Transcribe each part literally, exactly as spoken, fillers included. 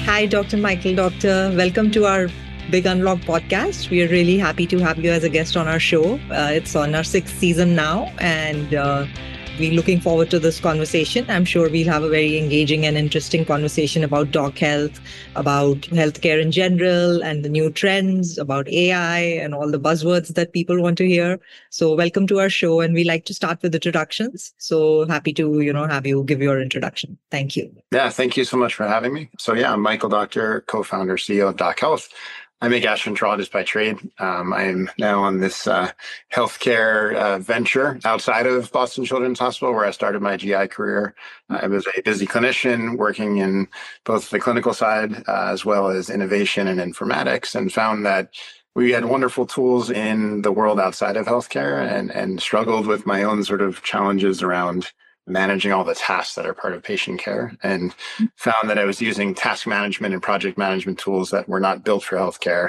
Hi, Doctor Michael Doctor. Welcome to our Big Unlock podcast. We are really happy to have you as a guest on our show. Uh, it's on our sixth season now, and uh, we're looking forward to this conversation. I'm sure we'll have a very engaging and interesting conversation about dog health, about healthcare in general, and the new trends, about A I, and all the buzzwords that people want to hear. So, welcome to our show, and we like to start with introductions. So happy to you know have you give your introduction. Thank you. Yeah, thank you so much for having me. So yeah, I'm Michael Doctor, co-founder, C E O of Doc Health. I'm a gastroenterologist by trade. Um, I am now on this uh, healthcare uh, venture outside of Boston Children's Hospital, where I started my G I career. I was a busy clinician working in both the clinical side uh, as well as innovation and informatics, and found that we had wonderful tools in the world outside of healthcare, and, and struggled with my own sort of challenges around managing all the tasks that are part of patient care, and found that I was using task management and project management tools that were not built for healthcare,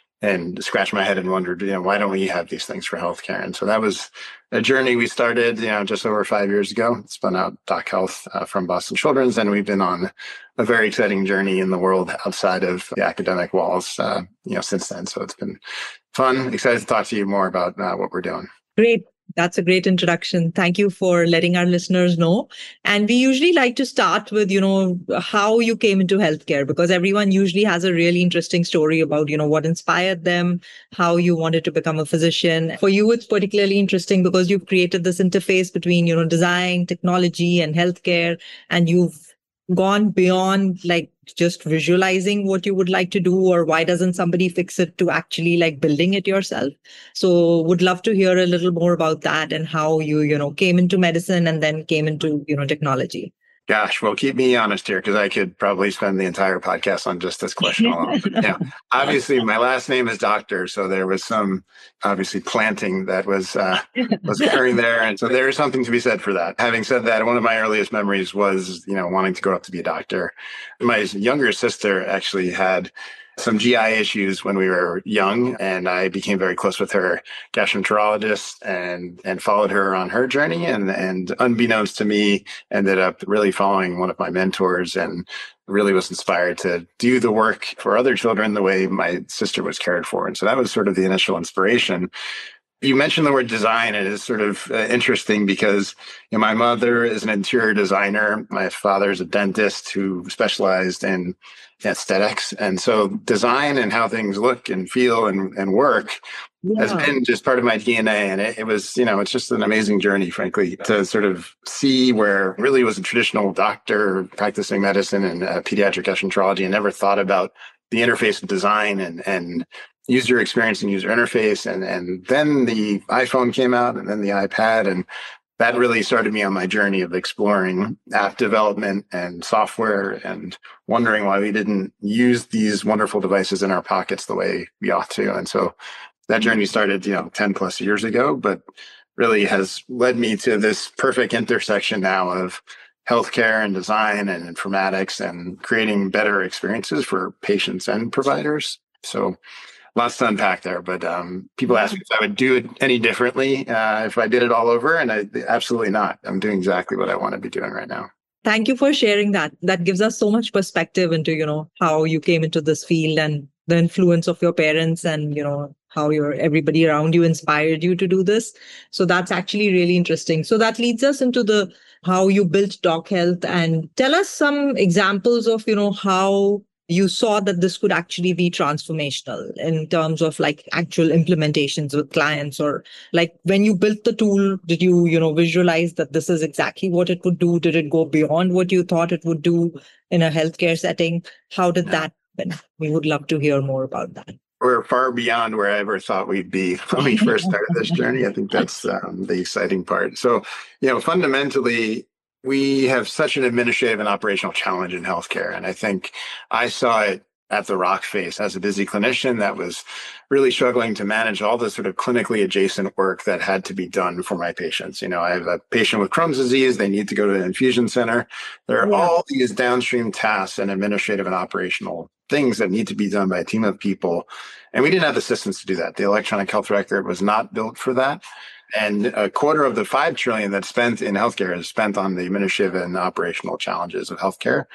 and scratched my head and wondered, you know, why don't we have these things for healthcare? And so that was a journey we started, you know, just over five years ago. Spun out Doc Health uh, from Boston Children's, and we've been on a very exciting journey in the world outside of the academic walls, uh, you know, since then. So it's been fun. Excited to talk to you more about uh, what we're doing. Great. That's a great introduction. Thank you for letting our listeners know. And we usually like to start with, you know, how you came into healthcare, because everyone usually has a really interesting story about, you know, what inspired them, how you wanted to become a physician. For you, it's particularly interesting because you've created this interface between, you know, design, technology, and healthcare, and you've gone beyond like just visualizing what you would like to do, or why doesn't somebody fix it, to actually like building it yourself. So would love to hear a little more about that and how you, you know, came into medicine and then came into, you know, technology. Gosh, well, keep me honest here, because I could probably spend the entire podcast on just this question alone. But, yeah, obviously, my last name is Doctor, so there was some obviously planting that was uh, was occurring there, and so there is something to be said for that. Having said that, one of my earliest memories was, you know, wanting to grow up to be a doctor. My younger sister actually had some G I issues when we were young, and I became very close with her gastroenterologist and and followed her on her journey, and and unbeknownst to me, ended up really following one of my mentors, and really was inspired to do the work for other children the way my sister was cared for. And so that was sort of the initial inspiration. You mentioned the word design, and it is sort of uh, interesting because, you know, my mother is an interior designer. My father is a dentist who specialized in aesthetics. And so design and how things look and feel and, and work yeah. has been just part of my D N A. And it, it was, you know, it's just an amazing journey, frankly, to sort of see where really was a traditional doctor practicing medicine and uh, pediatric gastroenterology, and never thought about the interface of design and, and user experience and user interface. And, and then the iPhone came out, and then the iPad. And that really started me on my journey of exploring app development and software, and wondering why we didn't use these wonderful devices in our pockets the way we ought to. And so that journey started, you know, ten plus years ago, but really has led me to this perfect intersection now of healthcare and design and informatics, and creating better experiences for patients and providers. So lots to unpack there, but um, people ask me if I would do it any differently uh, if I did it all over, and I absolutely not. I'm doing exactly what I want to be doing right now. Thank you for sharing that. That gives us so much perspective into, you know, how you came into this field, and the influence of your parents, and, you know, how your everybody around you inspired you to do this. So that's actually really interesting. So that leads us into the how you built Doc Health, and tell us some examples of, you know, how you saw that this could actually be transformational in terms of like actual implementations with clients, or like when you built the tool, did you, you know, visualize that this is exactly what it would do? Did it go beyond what you thought it would do in a healthcare setting? How did that happen? We would love to hear more about that. We're far beyond where I ever thought we'd be when we first started this journey. I think that's um, the exciting part. So, you know, fundamentally, we have such an administrative and operational challenge in healthcare. And I think I saw it at the rock face as a busy clinician that was really struggling to manage all the sort of clinically adjacent work that had to be done for my patients. You know, I have a patient with Crohn's disease. They need to go to an infusion center. There are yeah. all these downstream tasks and administrative and operational things that need to be done by a team of people. And we didn't have the systems to do that. The electronic health record was not built for that. And a quarter of the five trillion that's spent in healthcare is spent on the administrative and operational challenges of healthcare.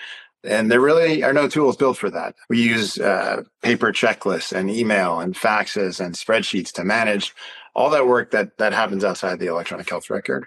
And there really are no tools built for that. We use uh, paper checklists and email and faxes and spreadsheets to manage all that work that that happens outside the electronic health record.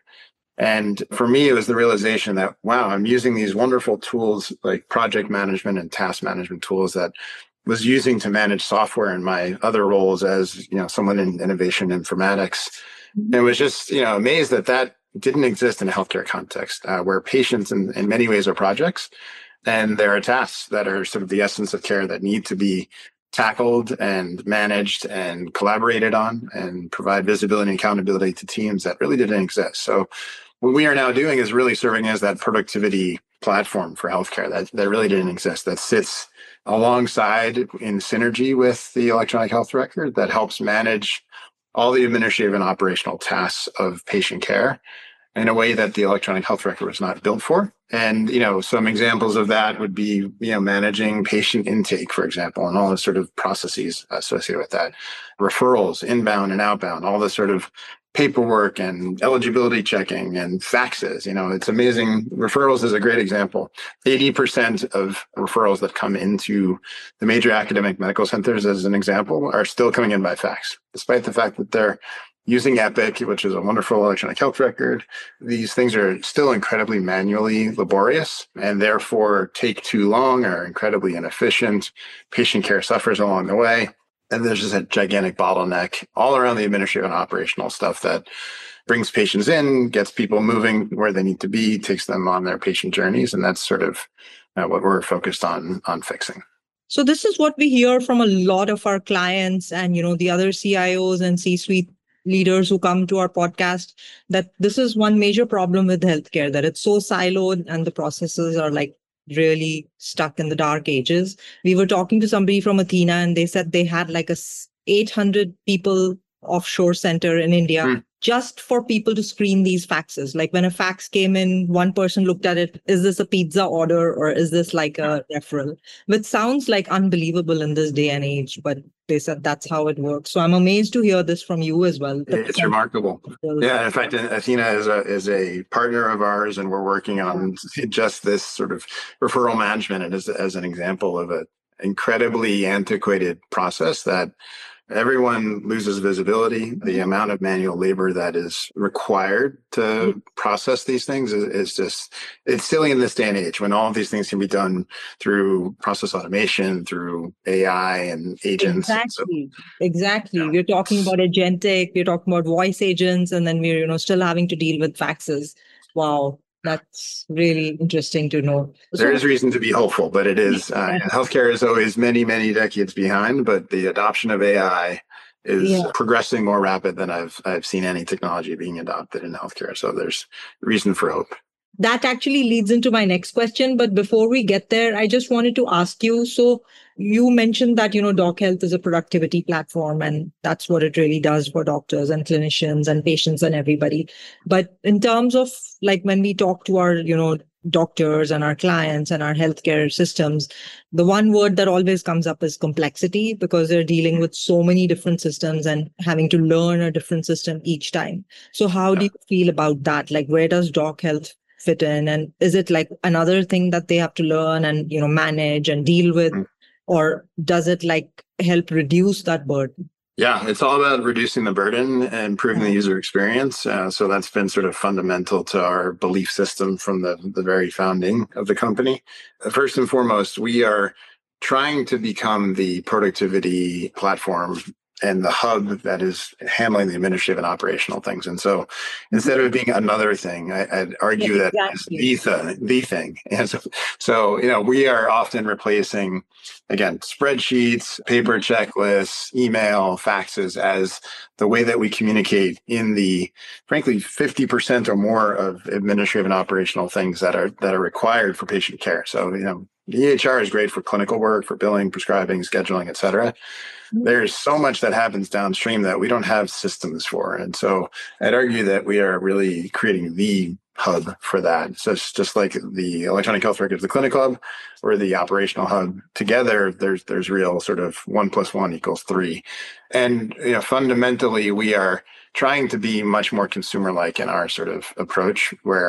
And for me, it was the realization that, wow, I'm using these wonderful tools like project management and task management tools that was using to manage software in my other roles as, you know, someone in innovation informatics. And it was just, you know, amazed that that didn't exist in a healthcare context uh, where patients in, in many ways are projects. And there are tasks that are sort of the essence of care that need to be tackled and managed and collaborated on and provide visibility and accountability to teams that really didn't exist. So what we are now doing is really serving as that productivity platform for healthcare that, that really didn't exist, that sits alongside in synergy with the electronic health record that helps manage all the administrative and operational tasks of patient care in a way that the electronic health record was not built for. And, you know, some examples of that would be, you know, managing patient intake, for example, and all the sort of processes associated with that, referrals, inbound and outbound, all the sort of paperwork and eligibility checking and faxes. You know, it's amazing. Referrals is a great example. eighty percent of referrals that come into the major academic medical centers, as an example, are still coming in by fax, despite the fact that they're using Epic, which is a wonderful electronic health record. These things are still incredibly manually laborious and therefore take too long, are incredibly inefficient. Patient care suffers along the way. And there's just a gigantic bottleneck all around the administrative and operational stuff that brings patients in, gets people moving where they need to be, takes them on their patient journeys. And that's sort of uh, what we're focused on, on fixing. So this is what we hear from a lot of our clients and, you know, the other C I Os and C-suite leaders who come to our podcast, that this is one major problem with healthcare, that it's so siloed and the processes are like really stuck in the dark ages. We were talking to somebody from Athena and they said they had like a eight hundred people offshore center in India mm. just for people to screen these faxes. Like when a fax came in, one person looked at it, is this a pizza order or is this like a referral? Which sounds like unbelievable in this day and age, but they said that's how it works. So I'm amazed to hear this from you as well. It's remarkable. Yeah, in fact, Athena is a is a partner of ours, and we're working on just this sort of referral management, and as, as an example of an incredibly antiquated process that everyone loses visibility. The amount of manual labor that is required to process these things is, is just, it's silly in this day and age when all of these things can be done through process automation, through A I and agents. Exactly. So, exactly. yeah. We're talking about agentic, we're talking about voice agents, and then we're, you know, still having to deal with faxes. Wow. That's really interesting to know. There so, is reason to be hopeful, but it is, uh, healthcare is always many, many decades behind, but the adoption of A I is yeah. progressing more rapid than I've I've seen any technology being adopted in healthcare. So there's reason for hope. That actually leads into my next question. But before we get there, I just wanted to ask you, so you mentioned that, you know, DocHealth is a productivity platform, and that's what it really does for doctors and clinicians and patients and everybody. But in terms of like when we talk to our, you know, doctors and our clients and our healthcare systems, the one word that always comes up is complexity, because they're dealing with so many different systems and having to learn a different system each time. So how do you feel about that? Like, where does DocHealth fit in? And is it like another thing that they have to learn and, you know, manage and deal with? Mm. Or does it like help reduce that burden? Yeah, it's all about reducing the burden and improving the user experience. Uh, so that's been sort of fundamental to our belief system from the, the very founding of the company. First and foremost, we are trying to become the productivity platform and the hub that is handling the administrative and operational things. And so instead of it being another thing, I, I'd argue yeah, exactly. that it's the, th- the thing. And so, so, you know, we are often replacing, again, spreadsheets, paper checklists, email, faxes as the way that we communicate in the, frankly, fifty percent or more of administrative and operational things that are that are required for patient care. So, you know, E H R is great for clinical work, for billing, prescribing, scheduling, et cetera. There's so much that happens downstream that we don't have systems for. And so I'd argue that we are really creating the hub for that. So it's just like the electronic health record is the clinic hub or the operational hub. Together, there's there's real sort of one plus one equals three. And you know, fundamentally, we are trying to be much more consumer-like in our sort of approach, where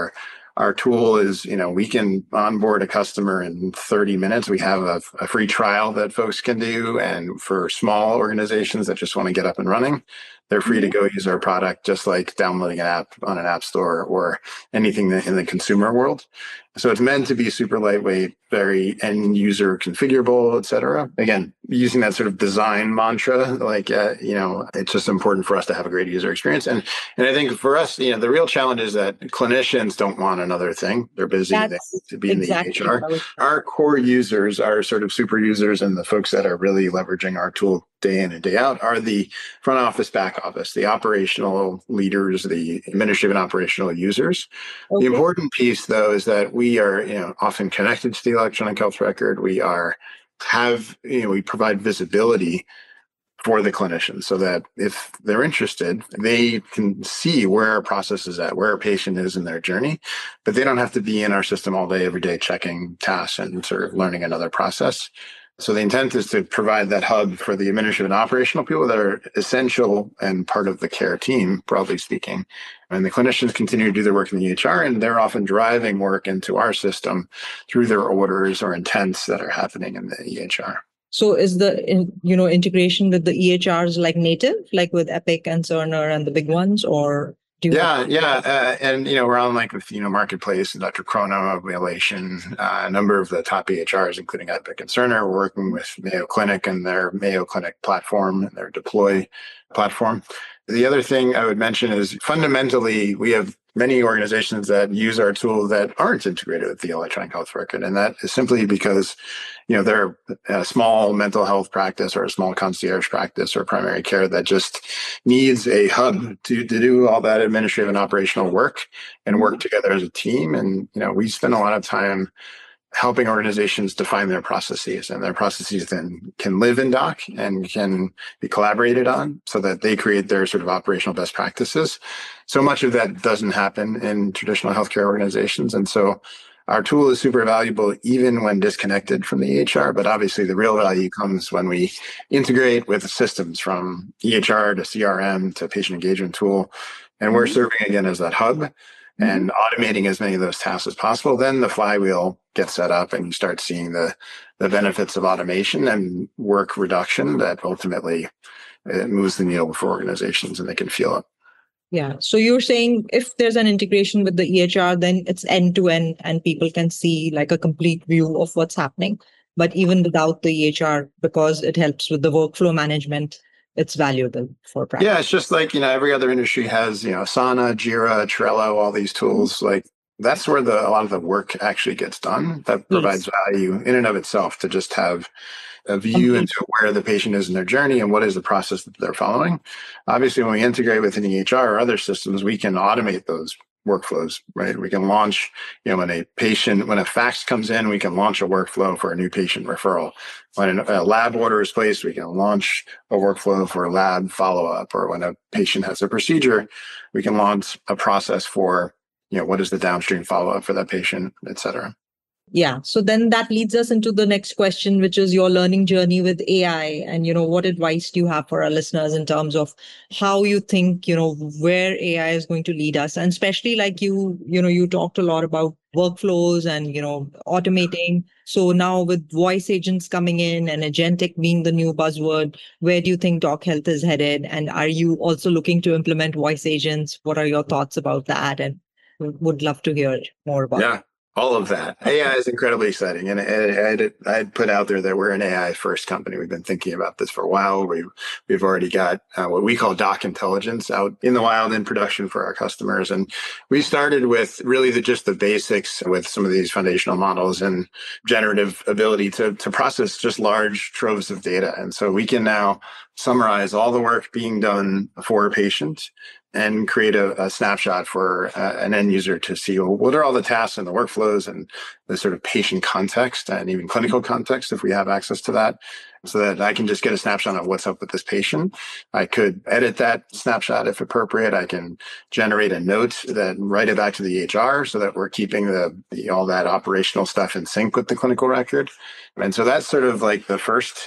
our tool is, you know, we can onboard a customer in thirty minutes. We have a, a free trial that folks can do. And for small organizations that just want to get up and running, they're free to go use our product, just like downloading an app on an app store or anything that in the consumer world. So it's meant to be super lightweight, very end user configurable, et cetera. Again, using that sort of design mantra, like, uh, you know, it's just important for us to have a great user experience. And and I think for us, you know, the real challenge is that clinicians don't want another thing. They're busy. They That's need to be exactly in the what I E H R. was. Our core users, our sort of super users and the folks that are really leveraging our tool day in and day out are the front office, back office, the operational leaders, the administrative and operational users. The Okay. important piece, though, is that we are, you know, often connected to the electronic health record. We are have, you know, we provide visibility for the clinician so that if they're interested, they can see where our process is at, where a patient is in their journey, but they don't have to be in our system all day, every day, checking tasks and sort of learning another process. So the intent is to provide that hub for the administrative and operational people that are essential and part of the care team, broadly speaking. And the clinicians continue to do their work in the E H R, and they're often driving work into our system through their orders or intents that are happening in the E H R. So is the in, you know integration with the E H Rs like native, like with Epic and Cerner and the big ones, or do you Yeah, have- yeah, uh, and you know we're on like with you know Marketplace and Doctor Chrono, Relation, uh, a number of the top E H Rs, including Epic and Cerner. We're working with Mayo Clinic and their Mayo Clinic platform and their Deploy platform. The other thing I would mention is fundamentally we have many organizations that use our tool that aren't integrated with the electronic health record, and that is simply because you know they're a small mental health practice or a small concierge practice or primary care that just needs a hub to, to do all that administrative and operational work and work together as a team. And you know we spend a lot of time helping organizations define their processes, and their processes then can live in Doc and can be collaborated on so that they create their sort of operational best practices. So much of that doesn't happen in traditional healthcare organizations. And so our tool is super valuable even when disconnected from the E H R, but obviously the real value comes when we integrate with systems from E H R to C R M to patient engagement tool. And we're serving again as that hub and automating as many of those tasks as possible. Then the flywheel gets set up and you start seeing the, the benefits of automation and work reduction that ultimately it moves the needle for organizations and they can feel it. Yeah. So you're saying if there's an integration with the E H R, then it's end to end and people can see like a complete view of what's happening. But even without the E H R, because it helps with the workflow management, it's valuable for practice. Yeah, it's just like, you know, every other industry has, you know, Asana, Jira, Trello, all these tools. Mm-hmm. Like that's where the a lot of the work actually gets done. That provides yes. value in and of itself to just have a view into where the patient is in their journey and what is the process that they're following. Obviously, when we integrate with an E H R or other systems, we can automate those workflows, right? We can launch, you know, when a patient, when a fax comes in, we can launch a workflow for a new patient referral. When a lab order is placed, we can launch a workflow for a lab follow-up. Or when a patient has a procedure, we can launch a process for, you know, what is the downstream follow-up for that patient, et cetera. Yeah. So then that leads us into the next question, which is your learning journey with A I. And, you know, what advice do you have for our listeners in terms of how you think, you know, where A I is going to lead us? And especially like you, you know, you talked a lot about workflows and, you know, automating. So now with voice agents coming in and agentic being the new buzzword, where do you think Doc Health is headed? And are you also looking to implement voice agents? What are your thoughts about that? And would love to hear more about yeah. All of that. A I is incredibly exciting. And I'd, I'd put out there that we're an A I first company. We've been thinking about this for a while. We've, we've already got uh, what we call Doc Intelligence out in the wild in production for our customers. And we started with really the, just the basics with some of these foundational models and generative ability to, to process just large troves of data. And so we can now summarize all the work being done for a patient and create a, a snapshot for uh, an end user to see, well, what are all the tasks and the workflows and the sort of patient context and even clinical context if we have access to that, so that I can just get a snapshot of what's up with this patient. I could edit that snapshot if appropriate. I can generate a note that write it back to the E H R so that we're keeping the, the all that operational stuff in sync with the clinical record. And so that's sort of like the first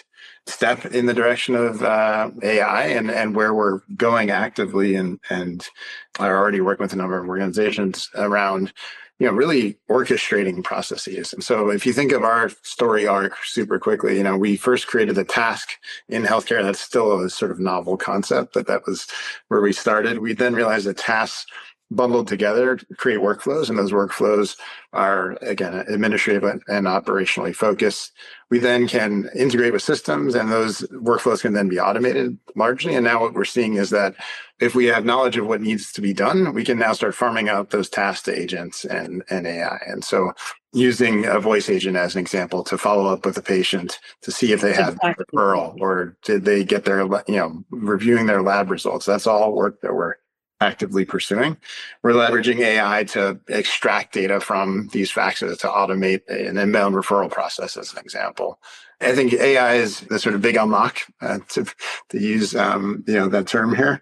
step in the direction of uh, A I and, and where we're going actively and, and are already working with a number of organizations around, you know, really orchestrating processes. And so if you think of our story arc super quickly, you know, we first created a task in healthcare. That's still a sort of novel concept, but that was where we started. We then realized that tasks bundled together create workflows, and those workflows are, again, administrative and operationally focused. We then can integrate with systems, and those workflows can then be automated largely. And now what we're seeing is that if we have knowledge of what needs to be done, we can now start farming out those tasks to agents and, and A I. And so using a voice agent as an example to follow up with a patient to see if they have Exactly. a referral or did they get their, you know, reviewing their lab results. That's all work that we're actively pursuing. We're leveraging A I to extract data from these faxes to automate an inbound referral process, as an example. I think A I is the sort of big unlock, uh, to, to use um, you know that term here,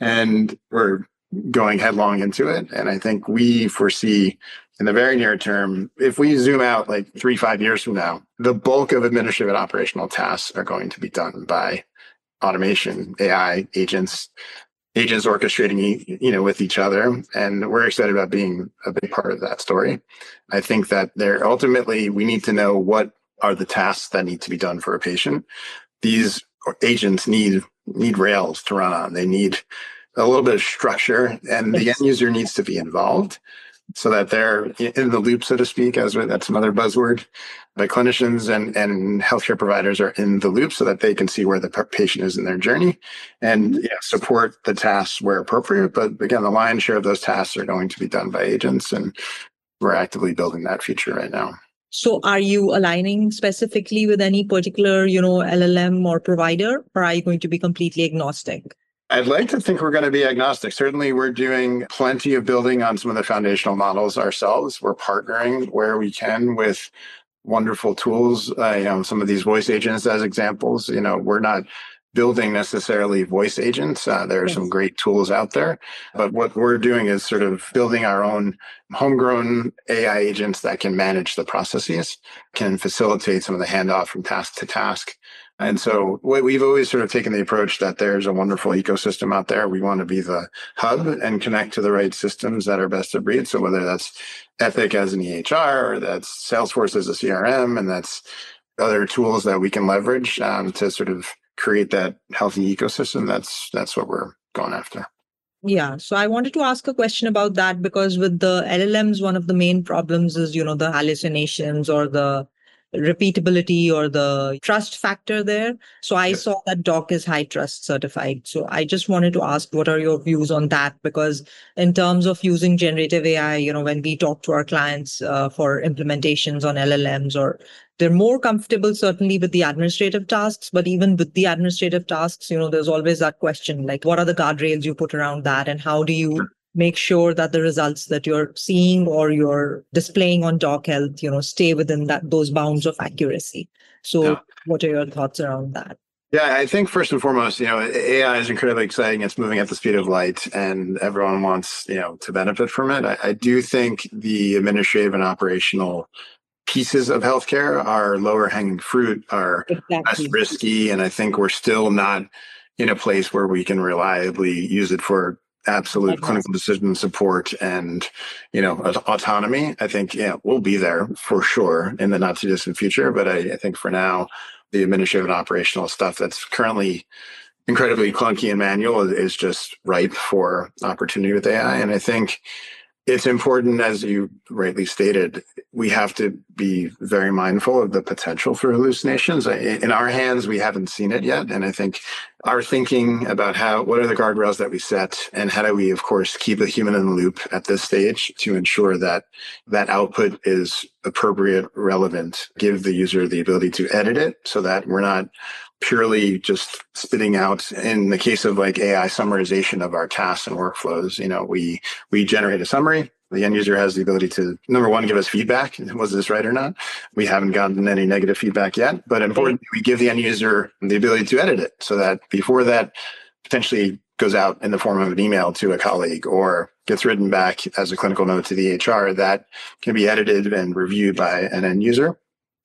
and we're going headlong into it. And I think we foresee in the very near term, if we zoom out like three, five years from now, the bulk of administrative and operational tasks are going to be done by automation, A I, agents, agents orchestrating, you know, with each other. And we're excited about being a big part of that story. I think that there ultimately we need to know what are the tasks that need to be done for a patient. These agents need need rails to run on. They need a little bit of structure, and the end user needs to be involved so that they're in the loop, so to speak, as that's another buzzword. The clinicians and, and healthcare providers are in the loop so that they can see where the patient is in their journey and yeah, support the tasks where appropriate. But again, the lion's share of those tasks are going to be done by agents, and we're actively building that feature right now. So are you aligning specifically with any particular, you know, L L M or provider, or are you going to be completely agnostic? I'd like to think we're going to be agnostic. Certainly, we're doing plenty of building on some of the foundational models ourselves. We're partnering where we can with wonderful tools. Uh, you know, some of these voice agents as examples. You know, we're not building necessarily voice agents. Uh, there are yes. some great tools out there. But what we're doing is sort of building our own homegrown A I agents that can manage the processes, can facilitate some of the handoff from task to task. And so we've always sort of taken the approach that there's a wonderful ecosystem out there. We want to be the hub and connect to the right systems that are best of breed. So whether that's Epic as an E H R, or that's Salesforce as a C R M, and that's other tools that we can leverage um, to sort of create that healthy ecosystem, that's that's what we're going after. Yeah. So I wanted to ask a question about that, because with the L L Ms, one of the main problems is, you know, the hallucinations or the repeatability or the trust factor there. So I yep. saw that Doc is high trust certified. So I just wanted to ask, what are your views on that? Because in terms of using generative A I, you know, when we talk to our clients uh, for implementations on L L Ms, or they're more comfortable certainly with the administrative tasks, but even with the administrative tasks, you know, there's always that question, like, what are the guardrails you put around that? And how do you make sure that the results that you're seeing or you're displaying on Doc Health, you know, stay within that those bounds of accuracy? So yeah. What are your thoughts around that? Yeah, I think first and foremost, you know, A I is incredibly exciting. It's moving at the speed of light, and everyone wants, you know, to benefit from it. I, I do think the administrative and operational pieces of healthcare are lower hanging fruit, are exactly. less risky. And I think we're still not in a place where we can reliably use it for absolute exactly. clinical decision support and, you know, autonomy. I think, yeah, we'll be there for sure in the not too distant future. But I, I think for now, the administrative and operational stuff that's currently incredibly clunky and manual is just ripe for opportunity with A I. And I think it's important, as you rightly stated, we have to be very mindful of the potential for hallucinations. In our hands, we haven't seen it yet. And I think our thinking about how, what are the guardrails that we set, and how do we, of course, keep a human in the loop at this stage to ensure that that output is appropriate, relevant, give the user the ability to edit it so that we're not purely just spitting out, in the case of like A I summarization of our tasks and workflows, you know, we, we generate a summary. The end user has the ability to, number one, give us feedback. Was this right or not? We haven't gotten any negative feedback yet, but importantly, we give the end user the ability to edit it so that before that potentially goes out in the form of an email to a colleague or gets written back as a clinical note to the H R, that can be edited and reviewed by an end user.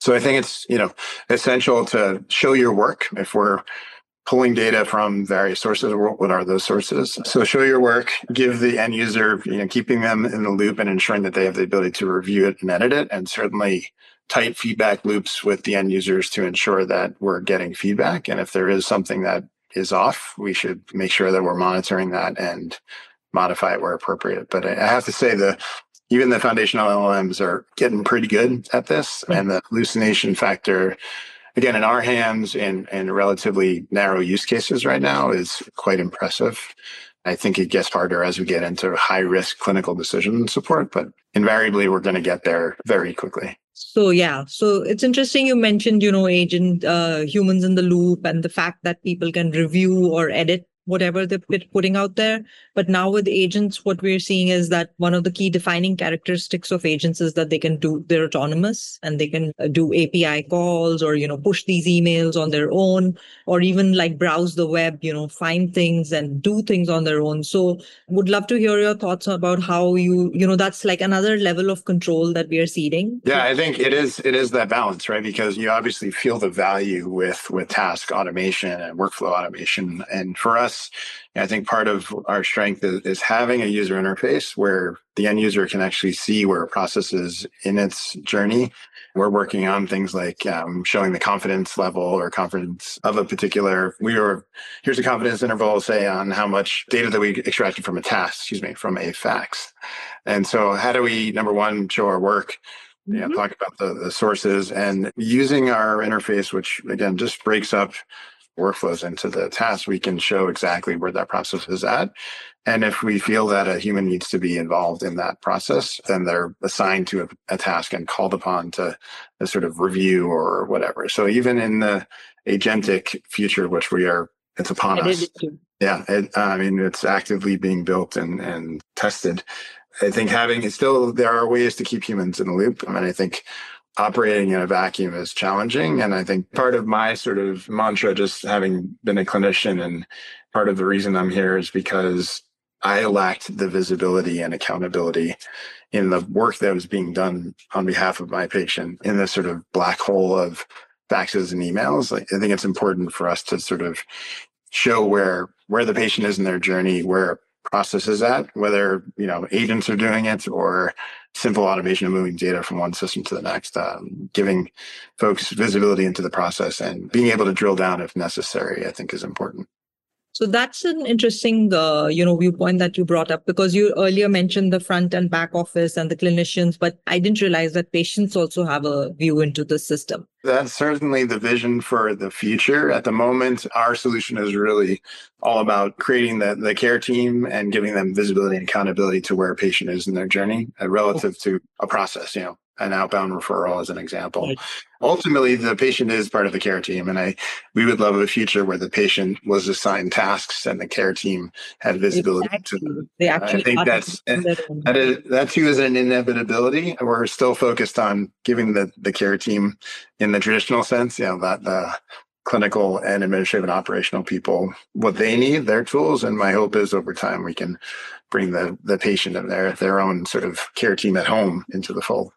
So I think it's, you know, essential to show your work. If we're pulling data from various sources, what are those sources? So show your work, give the end user, you know, keeping them in the loop and ensuring that they have the ability to review it and edit it, and certainly tight feedback loops with the end users to ensure that we're getting feedback. And if there is something that is off, we should make sure that we're monitoring that and modify it where appropriate. But I have to say the even the foundational L L Ms are getting pretty good at this, and the hallucination factor, again, in our hands and in, in relatively narrow use cases right now, is quite impressive. I think it gets harder as we get into high risk clinical decision support, but invariably we're going to get there very quickly. So, yeah, so it's interesting you mentioned, you know, agent uh, humans in the loop and the fact that people can review or edit whatever they're putting out there. But now with agents, what we're seeing is that one of the key defining characteristics of agents is that they can do, they're autonomous and they can do A P I calls or, you know, push these emails on their own, or even like browse the web, you know, find things and do things on their own. So would love to hear your thoughts about how you, you know, that's like another level of control that we are seeding. Yeah, I think it is, it is that balance, right? Because you obviously feel the value with, with task automation and workflow automation. And for us, I think part of our strength is, is having a user interface where the end user can actually see where a process is in its journey. We're working on things like um, showing the confidence level or confidence of a particular, we were, here's a confidence interval, say, on how much data that we extracted from a task, excuse me, from a fax. And so how do we, number one, show our work, you know, mm-hmm. talk about the, the sources, and using our interface, which again, just breaks up workflows into the task, we can show exactly where that process is at. And if we feel that a human needs to be involved in that process, then they're assigned to a, a task and called upon to, to sort of review or whatever. So even in the agentic future, which we are, it's upon us. Yeah, it, I mean, it's actively being built and, and tested. I think having it still, there are ways to keep humans in the loop. I mean, I think operating in a vacuum is challenging. And I think part of my sort of mantra, just having been a clinician, and part of the reason I'm here is because I lacked the visibility and accountability in the work that was being done on behalf of my patient in this sort of black hole of faxes and emails. Like, I think it's important for us to sort of show where, where the patient is in their journey, where process is at, whether, you know, agents are doing it or simple automation of moving data from one system to the next, um, giving folks visibility into the process and being able to drill down if necessary, I think is important. So that's an interesting, uh, you know, viewpoint that you brought up, because you earlier mentioned the front and back office and the clinicians, but I didn't realize that patients also have a view into the system. That's certainly the vision for the future. At the moment, our solution is really all about creating the, the care team and giving them visibility and accountability to where a patient is in their journey uh, relative to a process, you know, an outbound referral as an example. Right. Ultimately, the patient is part of the care team. And I, we would love a future where the patient was assigned tasks and the care team had visibility exactly. to them. They actually I think that's, that, is, that too is an inevitability. We're still focused on giving the, the care team, in the traditional sense, you know, that the clinical and administrative and operational people, what they need, their tools. And my hope is over time, we can bring the, the patient and their, their own sort of care team at home into the fold.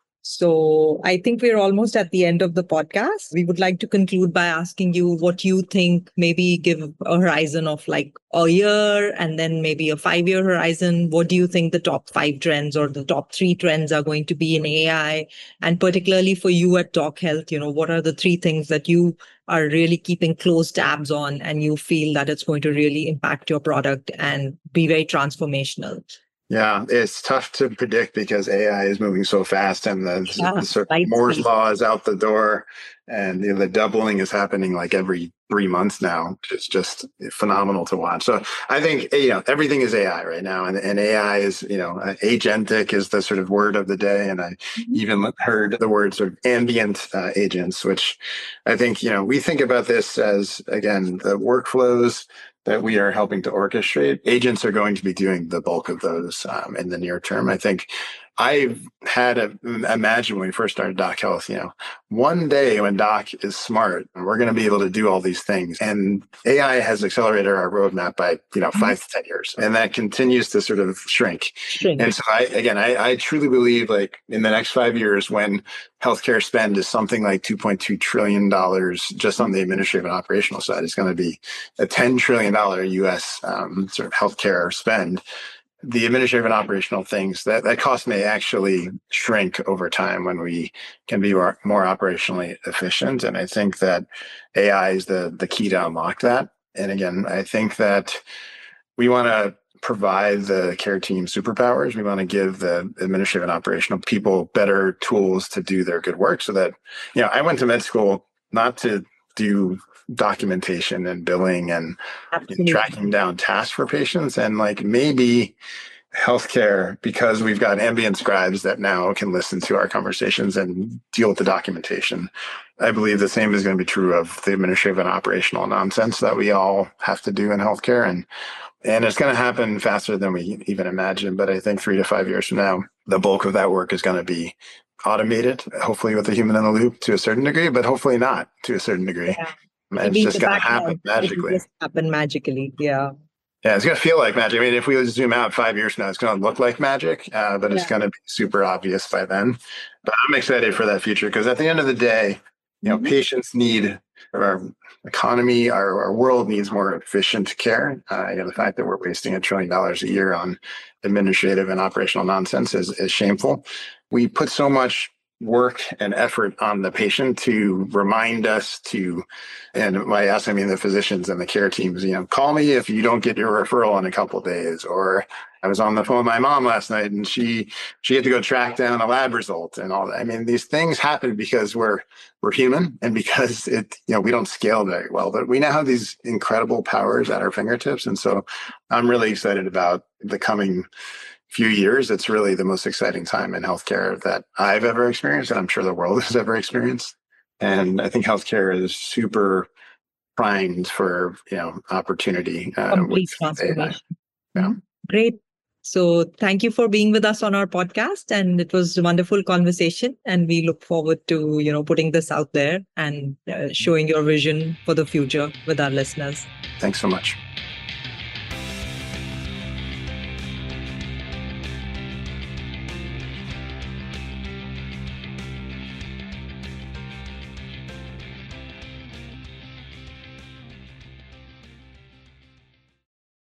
So I think we're almost at the end of the podcast. We would like to conclude by asking you what you think, maybe give a horizon of like a year and then maybe a five-year horizon. What do you think the top five trends or the top three trends are going to be in A I? And particularly for you at Doc Health, you know, what are the three things that you are really keeping close tabs on and you feel that it's going to really impact your product and be very transformational? Yeah, it's tough to predict because A I is moving so fast, and the, yeah, the sort of Moore's law is out the door, and you know, the doubling is happening like every three months now. It's just phenomenal to watch. So I think, you know, everything is A I right now, and, and A I is, you know, agentic is the sort of word of the day. And I mm-hmm. even heard the word sort of ambient uh, agents, which I think, you know, we think about this as, again, the workflows that we are helping to orchestrate. Agents are going to be doing the bulk of those um, in the near term. I think I had a, imagine when we first started Doc Health, you know, one day when Doc is smart, we're going to be able to do all these things. And A I has accelerated our roadmap by, you know, five to ten years. And that continues to sort of shrink. Shrink. And so I, again, I, I truly believe like in the next five years when healthcare spend is something like two point two trillion dollars just on the administrative and operational side, it's going to be a ten trillion dollars U S um, sort of healthcare spend. The administrative and operational things, that, that cost may actually shrink over time when we can be more, more operationally efficient. And I think that A I is the, the key to unlock that. And again, I think that we want to provide the care team superpowers. We want to give the administrative and operational people better tools to do their good work so that, you know, I went to med school not to do documentation and billing and, and tracking down tasks for patients. And like maybe healthcare, because we've got ambient scribes that now can listen to our conversations and deal with the documentation. I believe the same is going to be true of the administrative and operational nonsense that we all have to do in healthcare. And And it's going to happen faster than we even imagine. But I think three to five years from now, the bulk of that work is going to be automated, hopefully with a human in the loop to a certain degree, but hopefully not to a certain degree. Yeah. And it's just going to happen magically. Just happen magically. Yeah. Yeah, it's going to feel like magic. I mean, if we zoom out five years from now, it's going to look like magic, uh, but yeah. It's going to be super obvious by then. But I'm excited for that future because at the end of the day, you know, mm-hmm. patients need, our economy, our, our world needs more efficient care. Uh, you know, the fact that we're wasting a trillion dollars a year on administrative and operational nonsense is, is shameful. We put so much work and effort on the patient to remind us to, and by us, I mean the physicians and the care teams, you know, call me if you don't get your referral in a couple of days. Or I was on the phone with my mom last night and she, she had to go track down a lab result and all that. I mean, these things happen because we're, we're human and because it, you know, we don't scale very well, but we now have these incredible powers at our fingertips. And so I'm really excited about the coming few years. It's really the most exciting time in healthcare that I've ever experienced, and I'm sure the world has ever experienced. And I think healthcare is super primed for, you know, opportunity. Uh, Complete transformation. Yeah. Great. So thank you for being with us on our podcast, and it was a wonderful conversation. And we look forward to, you know, putting this out there and uh, showing your vision for the future with our listeners. Thanks so much.